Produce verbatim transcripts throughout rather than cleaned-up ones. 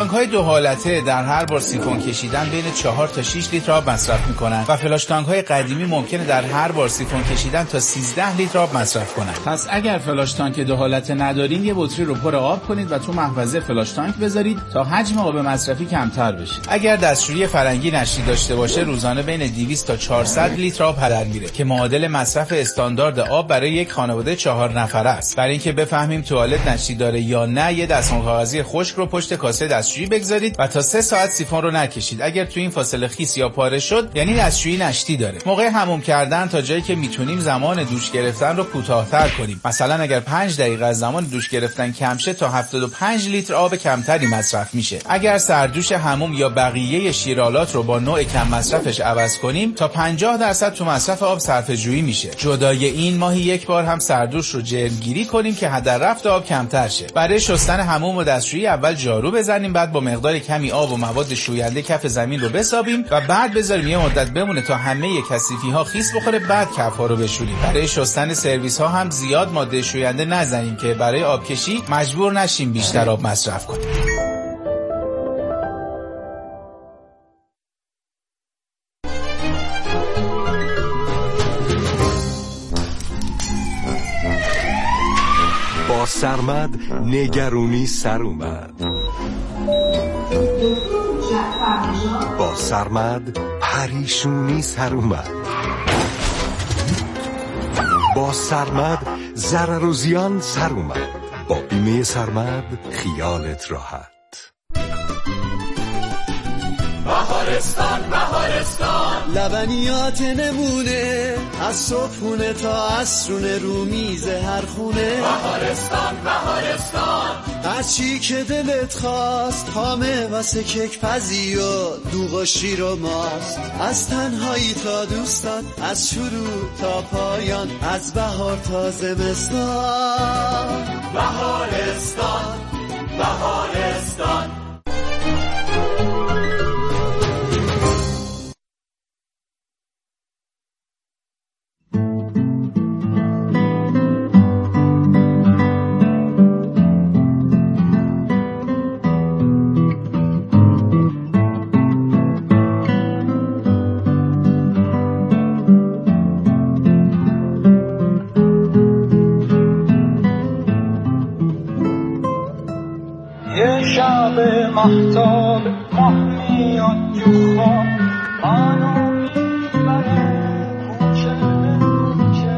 تانک‌های دو حالته در هر بار سیفون کشیدن بین چهار تا شش لیتر آب مصرف می‌کنند و فلاش تانک‌های قدیمی ممکنه در هر بار سیفون کشیدن تا سیزده لیتر آب مصرف کنند. پس اگر فلاش تانک دو حالته ندارین، یه بطری رو پر آب کنید و تو محفظه فلاش تانک بذارید تا حجم آب مصرفی کمتر بشه. اگر دستشویی فرنگی نشتی داشته باشه، روزانه بین دویست تا چهارصد لیتر آب هدر میره که معادل مصرف استاندارد آب برای یک خانواده چهار نفره است. برای اینکه بفهمیم توالت نشتی داره یا نه، یه دستمال کاغذی خشک رو پشت کاسه دستشویی بگذارید و تا سه ساعت سیفون رو نکشید. اگر تو این فاصله خیس یا پاره شد، یعنی دستشویی نشتی داره. موقع حموم کردن تا جایی که میتونیم زمان دوش گرفتن رو کوتاه‌تر کنیم. مثلا اگر پنج دقیقه از زمان دوش گرفتن کم شه، تا هفتاد و پنج لیتر آب کمتری مصرف میشه. اگر سردوش حموم یا بقیه شیرالات رو با نوع کم مصرفش عوض کنیم، تا پنجاه درصد تو مصرف آب صرفه‌جویی میشه. جدای این، ماهی یک بار هم سردوش رو جلگیری کنیم که هدر رفت آب کمتر شه. برای شستن حموم و دستشویی اول جارو بزنیم، بعد با مقدار کمی آب و مواد شوینده کف زمین رو بسابیم و بعد بذاریم یه مدت بمونه تا همه کثیفی‌ها خیس بخوره، بعد کف‌ها رو بشوریم. برای شستن سرویس‌ها هم زیاد ماده شوینده نزنیم که برای آبکشی مجبور نشیم بیشتر آب مصرف کنیم. با سرمد نگرونی سر اومد، با سرمد پریشونی سر اومد، با سرمد ضرر و زیان سر اومد. با بیمه سرمد خیالت راحت. بهارستان بهارستان، لبنیات نمونه از صبحونه تا عصرونه رو میز هر خونه. بهارستان بهارستان، از چی که دلت خواست، خامه واسه کیک پزی و دوغ و شیر و ماست. از تنهایی تا دوستان، از شروع تا پایان، از بهار تا زمستان. بهارستان بهارستان. مهتاب ماه میاد تو خواب، منو میبره کوچه کوچه.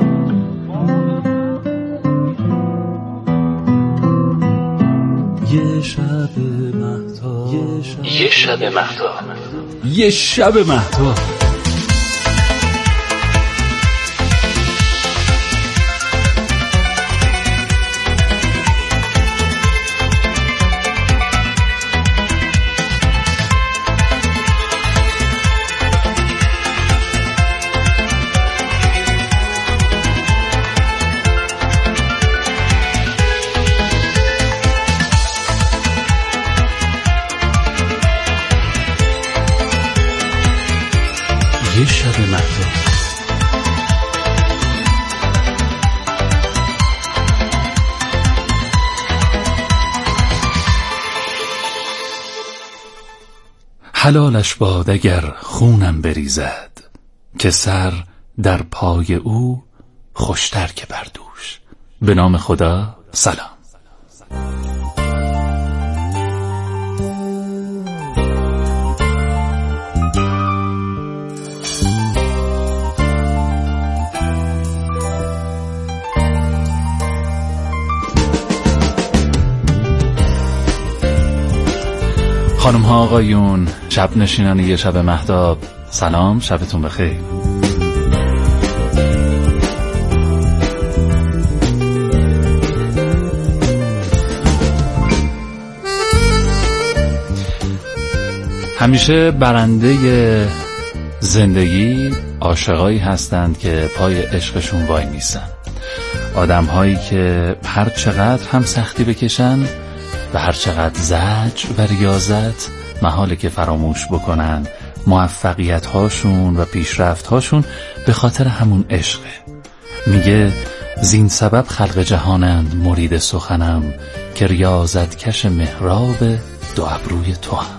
یه شب مهتاب، یه شب مهتاب، یه شب مهتاب. یه شب مهتاب. حلالش باد اگر خونم بریزد، که سر در پای او خوشتر که بر دوش. به نام خدا، سلام. خانم ها آقایون، شب نشینان یه شب مهتاب، سلام، شبتون بخیر. همیشه برنده زندگی عاشقایی هستند که پای عشقشون وای میسن. آدم هایی که هر چقدر هم سختی بکشن و هر چقدر زجر و ریاضت محاله که فراموش بکنن، موفقیت هاشون و پیشرفت هاشون به خاطر همون عشقه. میگه زین سبب خلق جهانند مرید سخنم، که ریاضت کش محراب دو ابروی تو هم.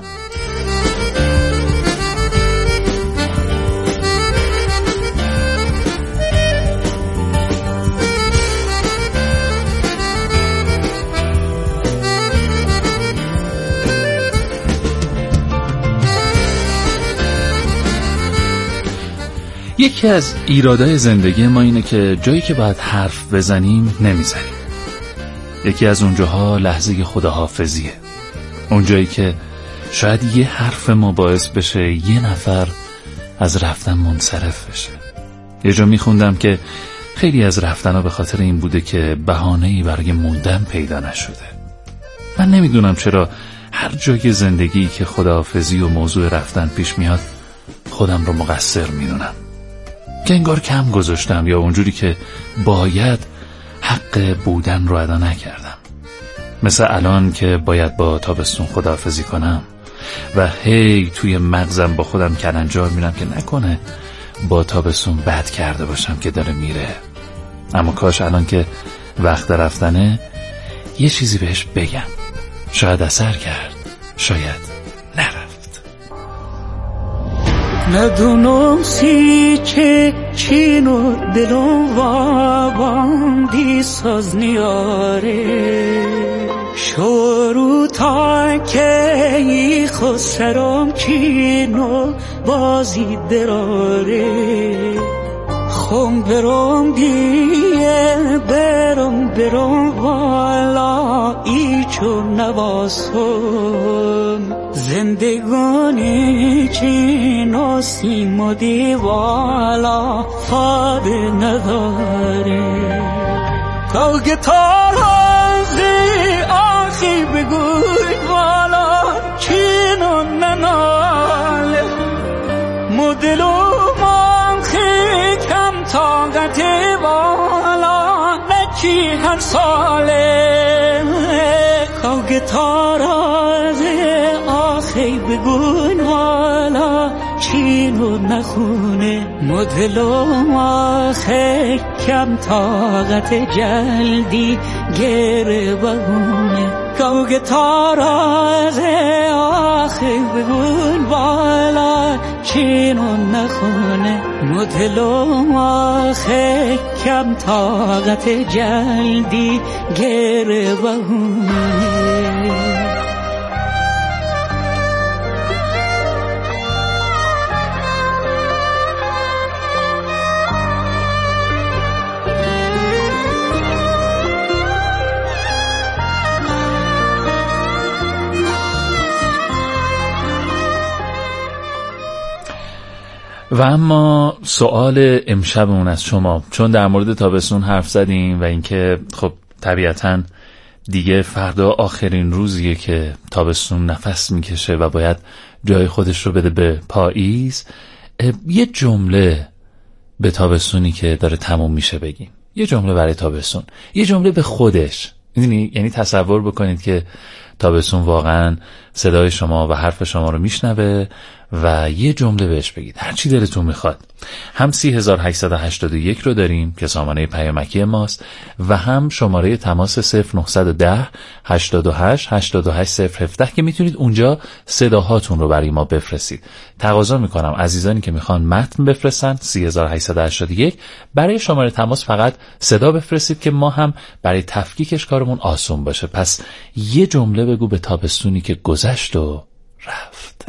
یکی از ایرادای زندگی ما اینه که جایی که باید حرف بزنیم نمیزنیم. یکی از اونجاها لحظه خداحافظیه، اونجایی که شاید یه حرف ما باعث بشه یه نفر از رفتن منصرف بشه. یه جا میخوندم که خیلی از رفتنها به خاطر این بوده که بهانه‌ای برای موندن پیدا نشده. من نمیدونم چرا هر جای زندگی که خداحافظی و موضوع رفتن پیش میاد خودم رو مقصر میدونم که انگار کم گذاشتم یا اونجوری که باید حق بودن رو ادا نکردم. مثل الان که باید با تابستون خداحافظی کنم و هی توی مغزم با خودم کلنجار میرم که نکنه با تابستون بد کرده باشم که داره میره. اما کاش الان که وقت رفتنه یه چیزی بهش بگم. شاید اثر کرد، شاید نرفت. ندونم سی چه چینو دلم واباندی ساز نیاره شورو تا که ای خسرم چینو بازی دراره خم برم دیه برم برم والا ای چون نواسم زندگانی چین سیم و دیوالا فاد نداره تو گتار هازی آخی بگوی والا چینو نناله مدلو مانخی کم طاقت والا نچی هر ساله تو گتار هازی آخی بگوی والا چینو نخونه مدلو آخی کم طاقت جلدی گره بگونه کوگ تاراز آخی بگون بالا چینو نخونه مدلو آخی کم طاقت جلدی گره بگونه. و اما سوال امشبمون از شما، چون در مورد تابستون حرف زدیم و اینکه خب طبیعتاً دیگه فردا آخرین روزیه که تابستون نفس میکشه و باید جای خودش رو بده به پاییز، یه جمله به تابستونی که داره تموم میشه بگیم. یه جمله برای تابستون، یه جمله به خودش. یعنی یعنی تصور بکنید که تابستون واقعا صدای شما و حرف شما رو میشنوه و یه جمله بهش بگید، هر چی دلتون میخواد. هم سی هزار و هشتصد و هشتاد و یک رو داریم که سامانه پیامکی ماست و هم شماره تماس صفر نهصد و ده هشتاد و هشت هشتاد و هشت صفر هفده که میتونید اونجا صداهاتون رو برای ما بفرستید. تقاضا میکنم عزیزانی که میخوان متن بفرستن سی هزار و هشتصد و هشتاد و یک برای شماره تماس فقط صدا بفرستید که ما هم برای تفکیکش کارمون آسون باشه. پس یه جمله بگو به تابستونی که گذشت و رفت.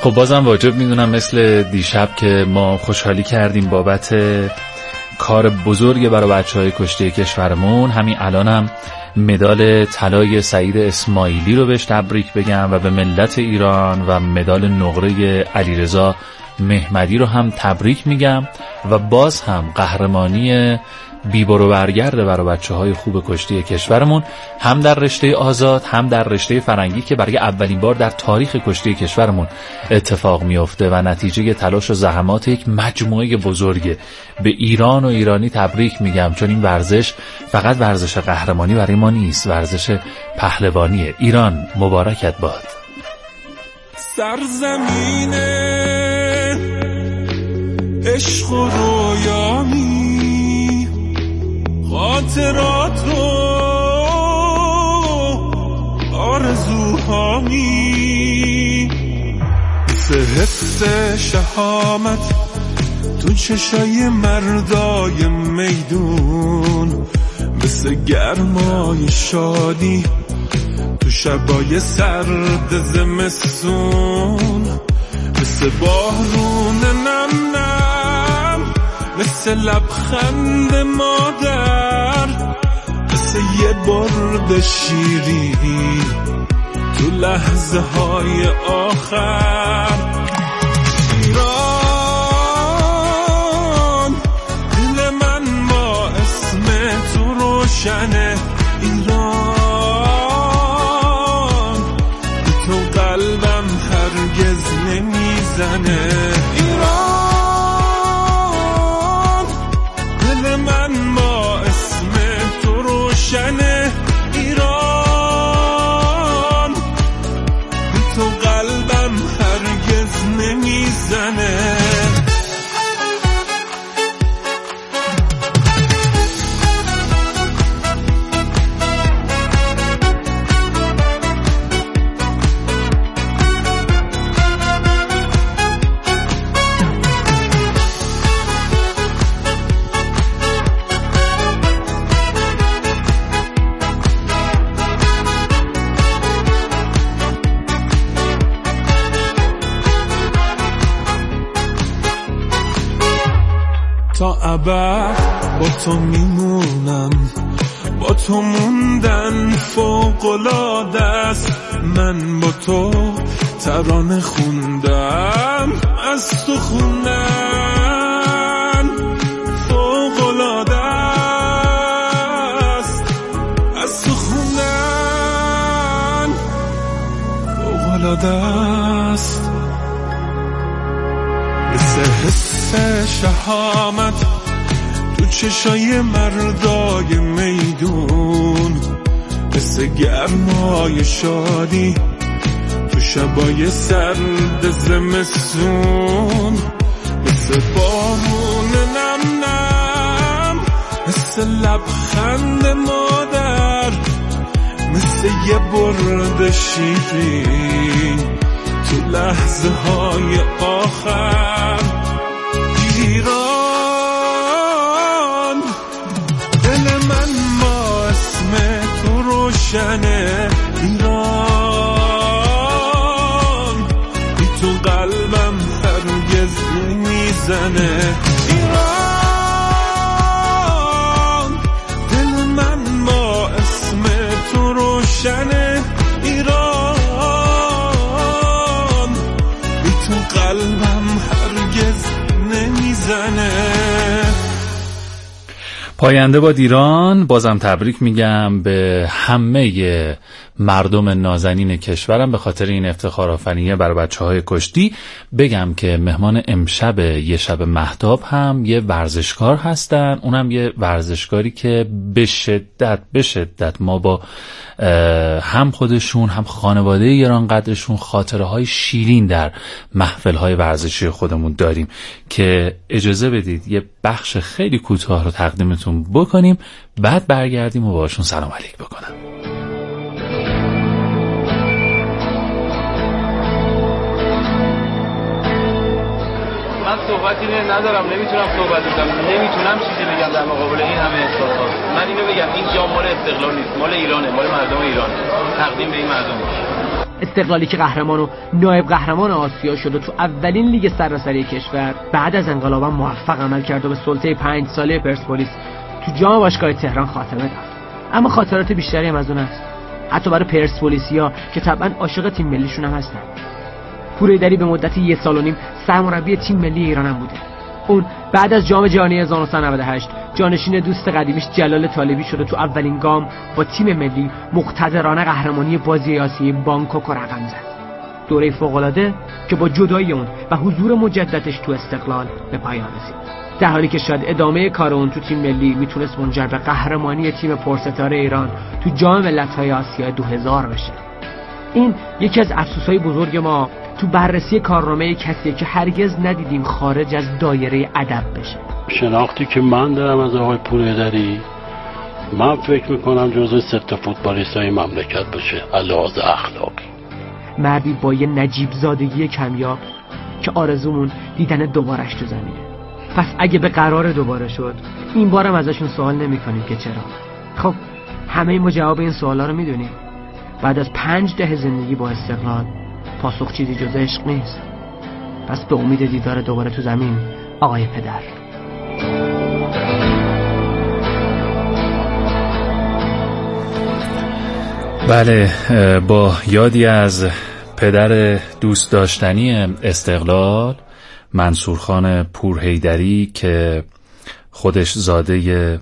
خب بازم واجب میدونم مثل دیشب که ما خوشحالی کردیم بابت کار بزرگ برای بچهای کشتی کشورمون، همین الانم مدال طلای سعید اسماعیلی رو بهش تبریک بگم و به ملت ایران و مدال نقره علیرضا محمدی رو هم تبریک میگم و باز هم قهرمانی بی برو برگرده برای بچه‌های خوب کشتی کشورمون، هم در رشته آزاد هم در رشته فرنگی که برای اولین بار در تاریخ کشتی کشورمون اتفاق میفته و نتیجه تلاش و زحمات یک مجموعه بزرگه. به ایران و ایرانی تبریک میگم، چون این ورزش فقط ورزش قهرمانی برای ما نیست، ورزش پهلوانیه. ایران مبارکت باد. سرزمین عشق و رویامی، خاطرات و آرزوهامی، مثل حس شهامت تو چشای مردای میدون، مثل گرمای شادی تو شبای سرد زمستون، مثل بارون نم نم، مثل لبخند مادر، مثل یه برد شیرین تو لحظه های آخر. ایران دل من با اسم تو روشنه، ایران بی تو قلبم هرگز نمیزنه. ایران دل من با اسم تو روشنه، ایران بی تو قلبم هرگز نمیزنه. تا ابد با تو میمونم، با تو موندن فوق‌العاده است. من با تو ترانه خوندم، از تو خوندن فوق‌العاده است، از تو خوندن فوق‌العاده است. مثل حس شهامت تو چشای مردای میدون، مثل گرمای شادی تو شبای سرد زمستون، مثل بارون نم نم، مثل لبخند مادر، مثل یه برد شیرین تو لحظه های آخر. ایران دل من با اسم تو روشنه، ایران بی تو قلبم هرگز نمیزنه. ایران دل من با اسم تو روشنه، ایران بی تو قلبم هرگز نمیزنه. پاینده با ایران. بازم تبریک میگم به همه مردم نازنین کشورم به خاطر این افتخار آفرینی برای بچه‌های کشتی. بگم که مهمان امشب یه شب مهتاب هم یه ورزشکار هستن، اونم یه ورزشکاری که به شدت به شدت ما با هم خودشون هم خانواده گرانقدرشون خاطره های شیرین در محفل های ورزشی خودمون داریم که اجازه بدید یه بخش خیلی کوتاه رو تقدیمتون بکنیم، بعد برگردیم و باشون سلام علیک بکنم. من صحبتی ندارم، نمیتونم صحبت بکنم، نمیتونم چیزی بگم در مقابل این همه احساسات. من اینو بگم این جام مال استقلال نیست، مال ایرانه، مال مردم ایران. تقدیم به این مردم. استقلالی که قهرمان و نایب قهرمان آسیا شد و تو اولین لیگ سراسری کشور بعد از انقلاب موفق عمل کرد و به سلطه پنج ساله پرسپولیس تو جام باشگاه تهران خاتمه داد. اما خاطرات بیشتری هم از اون هست، حتی برای پرسپولیسیا که طبعا عاشق تیم ملیشون هم هستن. پورحیدری به مدت یک سال و نیم سرمربی تیم ملی ایران هم بوده. اون بعد از جام جهانی هزار و نهصد و نود و هشت جانشین دوست قدیمیش جلال طالبی شده تو اولین گام با تیم ملی مقتدرانه قهرمانی بازی آسیایی بانکوک رقم زد. دوره فوق‌العاده که با جدایی اون و حضور مجددش تو استقلال به پایان رسید. در حالی که شاید ادامه کار اون تو تیم ملی میتونست منجر به قهرمانی تیم پرستاره ایران تو جام ملت‌های آسیا دو هزار بشه. این یکی از افسوس‌های بزرگ ما تو بررسی کارنامه کسی که هرگز ندیدیم خارج از دایره ادب بشه. شناختی که من دارم از آقای پورحیدری، من فکر میکنم جزو سه تا فوتبالیستای مملکت باشه علاوه اخلاقی. مردی با یه نجیب زادگی کمیاب که آرزومون دیدن دوبارش تو زمینه. پس اگه به قرار دوباره شد، این بارم ازشون سوال نمی کنیم که چرا. خب همه ما جواب این سوالا رو میدونیم. بعد از پنج دهه زندگی با استقلال پاسخ چیزی جز عشق نیست. پس به امید دیدار دوباره تو زمین آقای پدر. بله، با یادی از پدر دوست داشتنی استقلال منصورخان پورحیدری که خودش زاده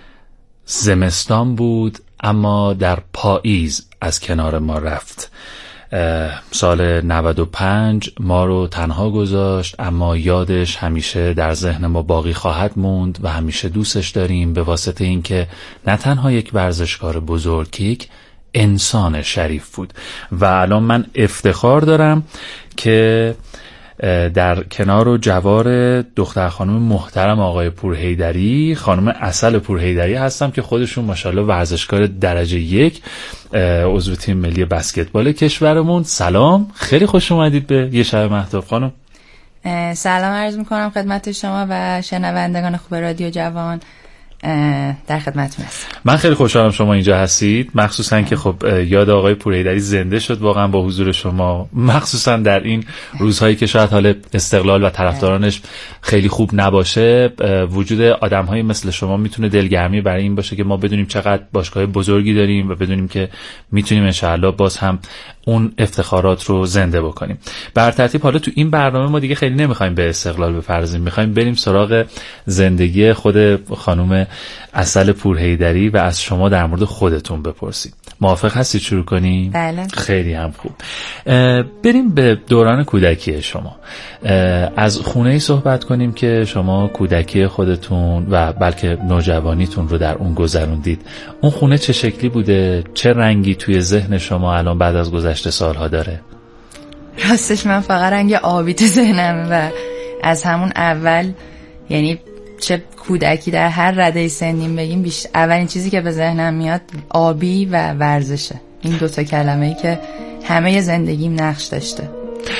زمستان بود اما در پاییز از کنار ما رفت. سال نود و پنج ما رو تنها گذاشت، اما یادش همیشه در ذهن ما باقی خواهد موند و همیشه دوستش داریم به واسطه اینکه نه تنها یک ورزشکار بزرگ که یک انسان شریف بود. و الان من افتخار دارم که در کنار و جوار دختر خانم محترم آقای پورحیدری، خانم عسل پورحیدری هستم که خودشون ماشاءالله ورزشکار درجه یک، عضو تیم ملی بسکتبال کشورمون. سلام، خیلی خوش اومدید به یه شب مهتاب خانم. سلام عرض میکنم خدمت شما و شنوندگان خوب رادیو جوان. در خدمتتون هستم. من خیلی خوشحالم شما اینجا هستید، مخصوصا که خب یاد آقای پورحیدری زنده شد واقعا با حضور شما، مخصوصا در این روزهایی که شاید حال استقلال و طرفدارانش خیلی خوب نباشه. وجود آدم‌های مثل شما میتونه دلگرمی برای این باشه که ما بدونیم چقدر باشگاه بزرگی داریم و بدونیم که میتونیم انشاءالله باز هم اون افتخارات رو زنده بکنیم. بر ترتیب حالا تو این برنامه ما دیگه خیلی نمیخوایم به استقلال بپردازیم، میخوایم بریم سراغ زندگی خود خانم عسل پورحیدری و از شما در مورد خودتون بپرسیم. موافق هستید شروع کنیم؟ بله. خیلی هم خوب. بریم به دوران کودکی شما. از خونه‌ای صحبت کنیم که شما کودکی خودتون و بلکه نوجوانیتون رو در اون گذروندید. اون خونه چه شکلی بوده؟ چه رنگی توی ذهن شما الان بعد از گذشت سالها داره؟ راستش من فقط رنگ آبی تو ذهنمه و از همون اول، یعنی چه کودکی در هر رده سنیم بگیم، بیشتر اولین چیزی که به ذهنم میاد آبی و ورزشه. این دوتا کلمه‌ای که همه زندگیم نقش داشته.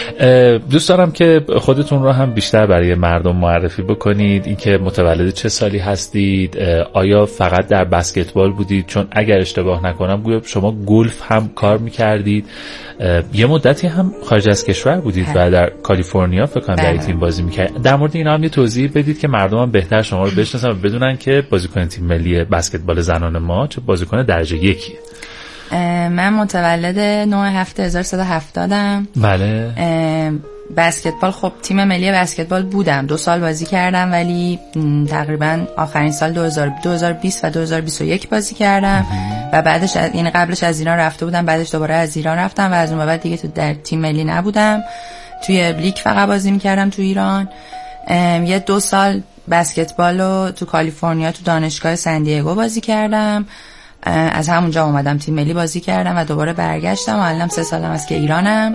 دوست دارم که خودتون رو هم بیشتر برای مردم معرفی بکنید. این که متولد چه سالی هستید؟ آیا فقط در بسکتبال بودید؟ چون اگر اشتباه نکنم گویا شما گلف هم کار میکردید، یه مدتی هم خارج از کشور بودید و در کالیفرنیا فکر کنم در تیم بازی میکردید. در مورد اینا هم یه توضیح بدید که مردم هم بهتر شما رو بشناسن و بدونن که بازیکن تیم ملی بسکتبال زنان ما چه بازیکن درجه یکیه. من متولد نه هفته هزار و سیصد و هفتادم. بله. بسکتبال خب تیم ملی بسکتبال بودم، دو سال بازی کردم، ولی تقریبا آخرین سال دو هزار و بیست و دو هزار و بیست و یک بازی کردم و بعدش از این قبلش از ایران رفته بودم، بعدش دوباره از ایران رفتم و از اون بعد دیگه تو در تیم ملی نبودم، توی لیگ فقط بازی می‌کردم تو ایران. یه دو سال بسکتبال رو تو کالیفرنیا تو دانشگاه سن دیگو بازی کردم. از همونجا اومدم تیم ملی بازی کردم و دوباره برگشتم و الان سه سالم است که ایرانم.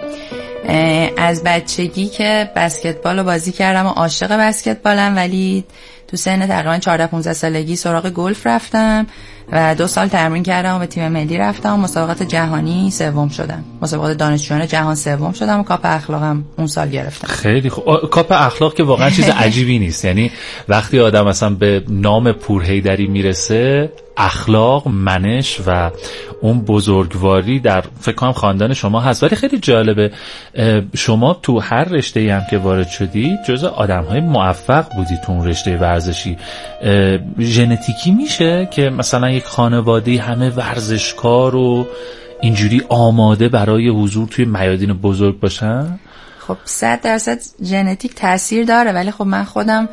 از بچگی که بسکتبال رو بازی کردم و عاشق بسکتبالم، ولی تو سن تقریبا چهارده پانزده سالگی سراغ گلف رفتم و دو سال تمرین کردم و به تیم ملی رفتم و مسابقات جهانی سوم شدم. مسابقات دانشجویان جهان سوم شدم و کاپ اخلاقم اون سال گرفتم. خیلی خوب. کاپ اخلاق که واقعا چیز عجیبی نیست. یعنی وقتی آدم مثلا به نام پورحیدری میرسه، اخلاق، منش و اون بزرگواری در فکر کنم خاندان شما هست. ولی خیلی جالبه شما تو هر رشته‌ای هم که وارد شدی جزو آدم‌های موفق بودی تو اون رشته ورزشی. ژنتیکی میشه که مثلا یک خانواده همه ورزشکار و اینجوری آماده برای حضور توی میادین بزرگ باشن؟ خب صد درصد ژنتیک تاثیر داره، ولی خب من خودم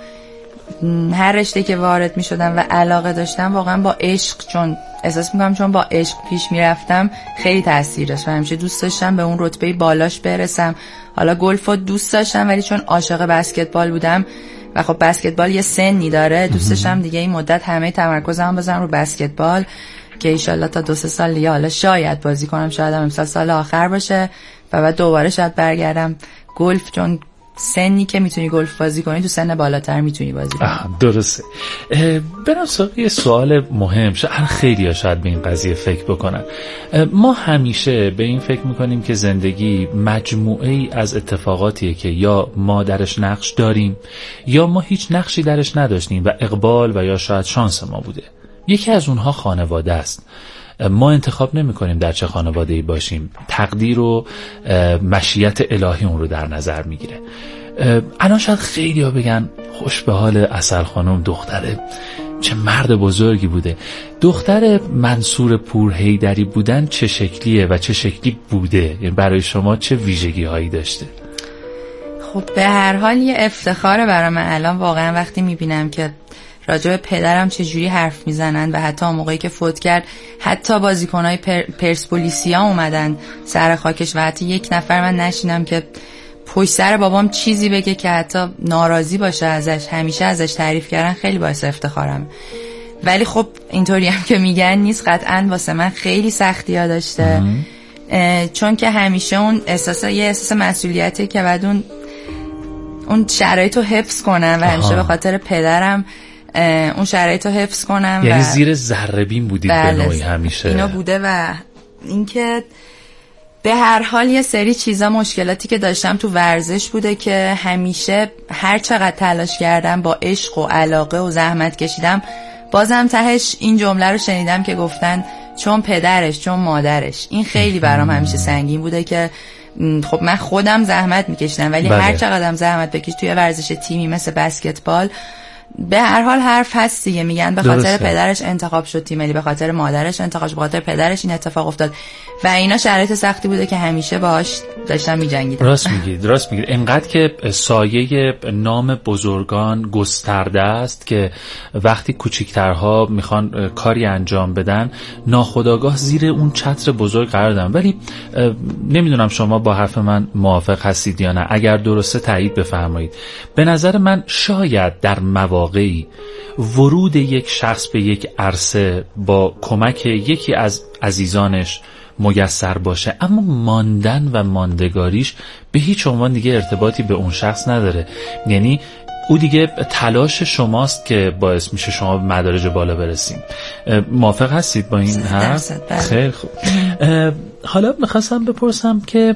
هر رشته که وارد می شدم و علاقه داشتم واقعا با عشق، چون احساس میکنم چون با عشق پیش می رفتم خیلی تاثیر داشت و همیشه دوست داشتم به اون رتبه بالاش برسم. حالا گلف رو دوست داشتم ولی چون عاشق بسکتبال بودم و خب بسکتبال یه سنی داره، دوست داشتم دیگه این مدت همه تمرکزم بذارم رو بسکتبال که ایشالله تا دو سه سال دیگه حالا شاید بازی کنم، شاید هم امسال سال آخر باشه و بعد دوباره شاید برگردم گلف، چون سنی که میتونی گلف بازی کنی تو سن بالاتر میتونی بازی کنی. درسته. برام سراغ یه سوال مهم، شاید خیلی ها شاید به این قضیه فکر بکنن. ما همیشه به این فکر میکنیم که زندگی مجموعه ای از اتفاقاتیه که یا ما درش نقش داریم یا ما هیچ نقشی درش نداشتیم و اقبال و یا شاید شانس ما بوده. یکی از اونها خانواده است. ما انتخاب نمی کنیم در چه خانواده‌ای باشیم، تقدیر و مشیت الهی اون رو در نظر میگیره. الان شاید خیلی ها بگن خوش به حال عسل خانم، دختره چه مرد بزرگی بوده. دختر منصور پورحیدری بودن چه شکلیه و چه شکلی بوده؟ یعنی برای شما چه ویژگی هایی داشته؟ خب به هر حال یه افتخاره برای من الان واقعا وقتی میبینم که راجع به پدرم چجوری حرف میزنن و حتی موقعی که فوت کرد حتی بازیکنای پر، پرسپولیسیا اومدن سر خاکش و حتی یک نفر من نشینم که پشت سر بابام چیزی بگه که حتی ناراضی باشه ازش. همیشه ازش تعریف کردن خیلی باعث افتخارم. ولی خب اینطوری هم که میگن نیست، قطعاً واسه من خیلی سختی‌ها داشته، چون که همیشه اون احساس یه احساس مسئولیتی که بعد اون اون شرایطو حفظ کنم و همیشه به خاطر پدرم اون شرایطو حفظ کنم. یعنی و زیر ذره‌بین بودید به نوعی همیشه. اینا بوده و اینکه به هر حال یه سری چیزا مشکلاتی که داشتم تو ورزش بوده که همیشه هر چقدر تلاش کردم با عشق و علاقه و زحمت کشیدم، بازم تهش این جمله رو شنیدم که گفتن چون پدرش چون مادرش. این خیلی برام همیشه سنگین بوده که خب من خودم زحمت میکشیدم ولی بله. هر چقدرم زحمت بکش توی ورزش تیمی مثل بسکتبال به هر حال حرف هست دیگه، میگن به خاطر درسته. پدرش انتخاب شد تیم ملی، به خاطر مادرش انتخاب شد، به خاطر پدرش این اتفاق افتاد و اینا شرایط سختی بوده که همیشه باهاش داشتم میجنگیدم. راست میگید، راست میگید. اینقدر که سایه نام بزرگان گسترده است که وقتی کوچیکترها میخوان کاری انجام بدن ناخودآگاه زیر اون چتر بزرگ قرار دارن. ولی نمیدونم شما با حرف من موافق هستید یا نه. اگر درسته تایید بفرمایید. به نظر من شاید در مواقعی ورود یک شخص به یک عرصه با کمک یکی از عزیزانش میسر باشه، اما ماندن و ماندگاریش به هیچ عنوان دیگه ارتباطی به اون شخص نداره. یعنی او دیگه تلاش شماست که باعث میشه شما به مدارج بالا برسیم. موافق هستید با این حرف؟ خیلی خوب. حالا میخواستم بپرسم که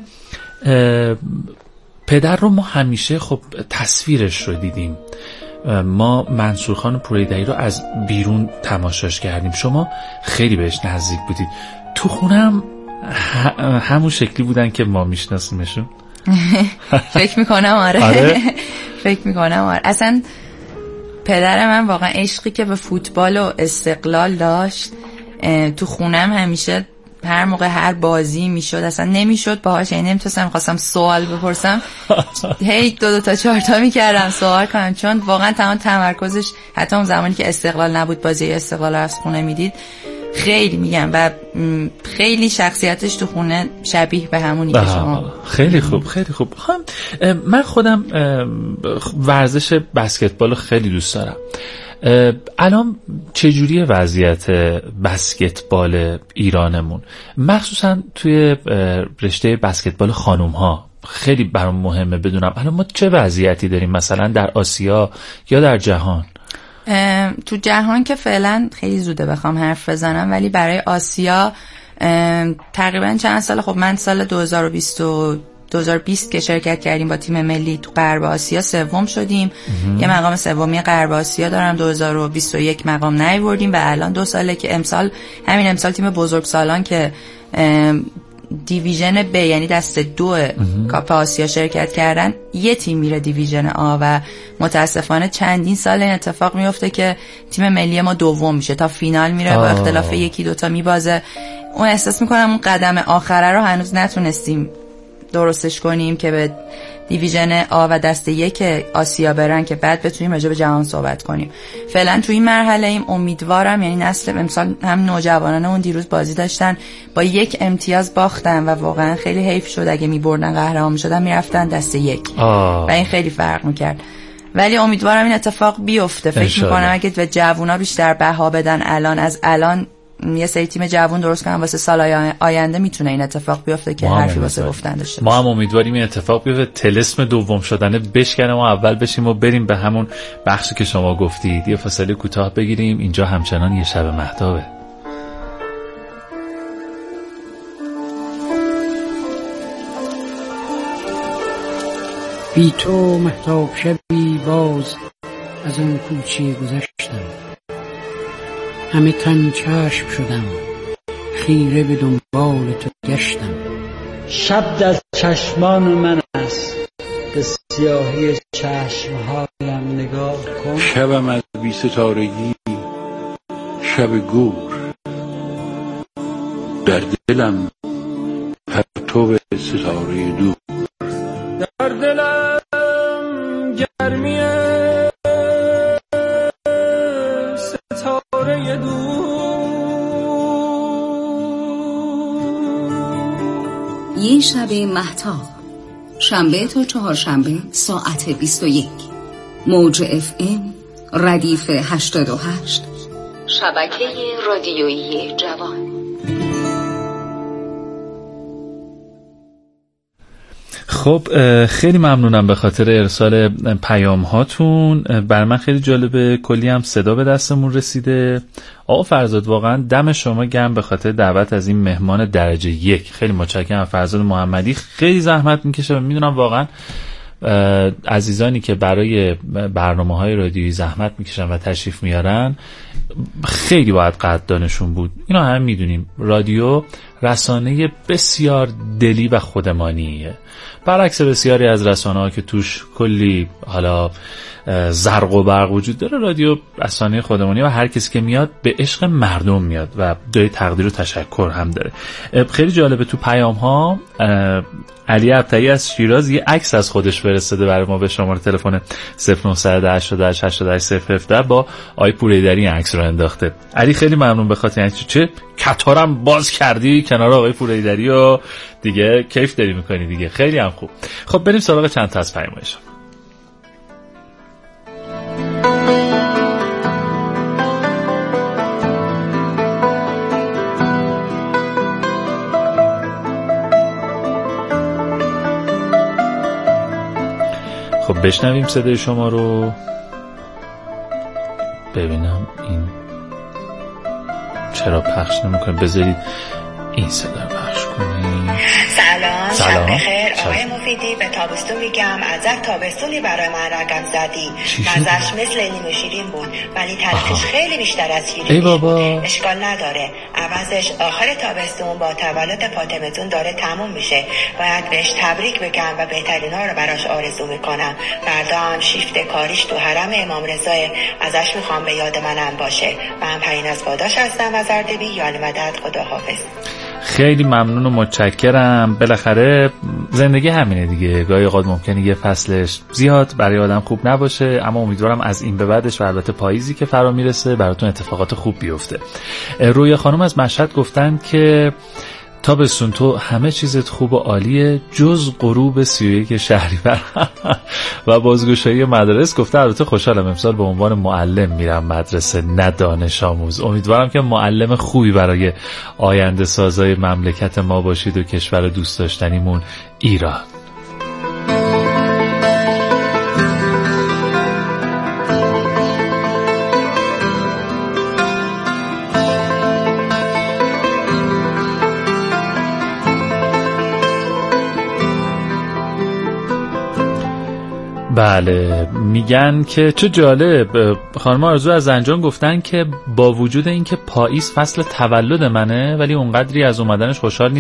پدر رو ما همیشه خب تصویرش رو دیدیم، ما منصور خان پورحیدری رو از بیرون تماشاش کردیم، شما خیلی بهش نزدیک بودید. تو خونه هم همون شکلی بودن که ما میشناسیمشون؟ فکر میکنم آره, آره؟ فکر میکنم آره. اصلا پدر من واقعا عشقی که به فوتبال و استقلال داشت تو خونم همیشه هر موقع هر بازی میشد اصلا نمیشد باهاش، یعنی نمیتونستم خواستم سوال بپرسم هی دو دو تا چهار تا میکردم سوال کنم، چون واقعا تمام تمرکزش حتی اون زمانی که استقلال نبود بازی استقلال از خونه میدید خیلی میگم و خیلی شخصیتش تو خونه شبیه به همونی که شما. خیلی خوب خیلی خوب. من خودم ورزش بسکتبال خیلی دوست دارم. الان چجوریه وضعیت بسکتبال ایرانمون، مخصوصا توی رشته بسکتبال خانوم ها؟ خیلی برام مهمه بدونم الان ما چه وضعیتی داریم مثلا در آسیا یا در جهان. تو جهان که فعلا خیلی زوده بخوام حرف بزنم، ولی برای آسیا تقریبا چند سال، خب من سال دو هزار و بیست دو هزار و بیست که شرکت کردیم با تیم ملی تو غرب آسیا سوم شدیم. یه مقام سومی غرب آسیا دارم. دو هزار و بیست و یک مقام نیاوردیم و الان دو ساله که امسال همین امسال تیم بزرگسالان که دیویژن ب یعنی دسته دو کاپ آسیا شرکت کردن، یه تیم میره دیویژن آ و متاسفانه چندین سال این اتفاق میفته که تیم ملی ما دوم میشه، تا فینال میره با اختلاف یکی دوتا میبازه. اون احساس میکنم اون قدم آخره رو هنوز نتونستیم درستش کنیم که به دیویژن آ و دسته یک آسیا برن که بعد بتونیم راجع به جهان صحبت کنیم. فعلا تو این مرحله ایم. امیدوارم یعنی نسل امسال هم نوجوانان اون دیروز بازی داشتن با یک امتیاز باختن و واقعا خیلی حیف شد اگه میبردن قهرمان میشدن میرفتن دسته یک آه. و این خیلی فرق میکرد. ولی امیدوارم این اتفاق بیفته. فکر میکنم اگه به جوونا بیشتر بها بدن الان از الان یه سری تیم جوون درست کنن واسه سال آینده میتونه این اتفاق بیفته که حرفی واسه گفتن داشته. ما هم امیدواریم این اتفاق بیفته، طلسم دوم شدن بشکنه، ما اول بشیم و بریم به همون بخشی که شما گفتید. یه فاصله کوتاه بگیریم. اینجا همچنان یه شب مهتابه. بی تو مهتاب شبی باز از اون کوچه گذشتم، همه تن چشم شدم خیره به دنبال تو گشتم. شب از چشمان من است، به سیاهی چشمهایم نگاه کن. شبم از بی ستارگی شب گور، در دلم پرتو ستاره دور. در دلم گرمی ستاره دور. یه شب مهتاب، شنبه تا چهارشنبه ساعت بیست و یک، موج اف ام ردیف هشتاد و هشت، شبکه رادیویی جوان. خب خیلی ممنونم به خاطر ارسال پیام هاتون. بر من خیلی جالبه، کلی هم صدا به دستمون رسیده. آقا فرزاد واقعا دم شما گرم به خاطر دعوت از این مهمان درجه یک. خیلی متشکرم. فرزاد محمدی خیلی زحمت میکشه و میدونم واقعا عزیزانی که برای برنامه‌های رادیویی زحمت میکشن و تشریف میارن خیلی باید قدردانشون بود. اینا هم میدونیم رادیو رسانه بسیار دلی و خودمانیه، برعکس بسیاری از رسانه‌ها که توش کلی حالا زرق و برق وجود داره. رادیو رسانه خودمانی و هر کسی که میاد به عشق مردم میاد و جای تقدیر و تشکر هم داره. خیلی جالبه تو پیام ها علی ابطحی از شیراز یه عکس از خودش فرستاده برای ما به شماره تلفن صفر نه هشت هشت هشت هشت صفر هفده با آی پوریدری عکس رو انداخته. علی خیلی ممنون به خاطر اینکه چه کتارم باز کردی کنار آقای پوریدری و دیگه کیف داری میکنی دیگه. خیلی هم خوب. خب بریم سراغ چند تا از پیام‌هاش. خب بشنویم صدای شما رو. ببینم این چرا پخش نمی‌کنه. بذارید این صدا رو پخش کنیم. سلام, سلام. شب بخیر. آقای مفیدی به تابستون میگم ازت تابستونی برای من رقم زدی. مزش مثل لیمو شیرین بود ولی تلخیش خیلی بیشتر از شیرینی. ای بابا. اشکال نداره، عوضش آخر تابستون با تولد فاطمه جون داره تموم میشه. باید بهش تبریک بگم و بهترینا رو براش آرزو میکنم. فردا هم شیفت کاریش تو حرم امام رضا، ازش میخوام به یاد منم باشه. من پرین از باداش هستم از اردبیل. یال مدد، خداحافظ. خیلی ممنون و متشکرم. بالاخره زندگی همینه دیگه، گاهی اوقات ممکنه یه فصلش زیاد برای آدم خوب نباشه، اما امیدوارم از این به بعدش و البته پاییزی که فرا میرسه براتون اتفاقات خوب بیفته. رویا خانم از مشهد گفتن که تابستون تو همه چیزت خوب و عالیه جز غروب سی و یک شهریور و بازگشایی مدارس. گفته البته خوشحالم امسال به عنوان معلم میرم مدرسه نه دانش آموز. امیدوارم که معلم خوبی برای آینده سازای مملکت ما باشید و کشور دوست داشتنیمون ایران. بله، میگن که چه جالب، خانم آرزو از زنجان گفتن که با وجود اینکه پاییز فصل تولد منه ولی اونقدری از اومدنش خوشحال نیست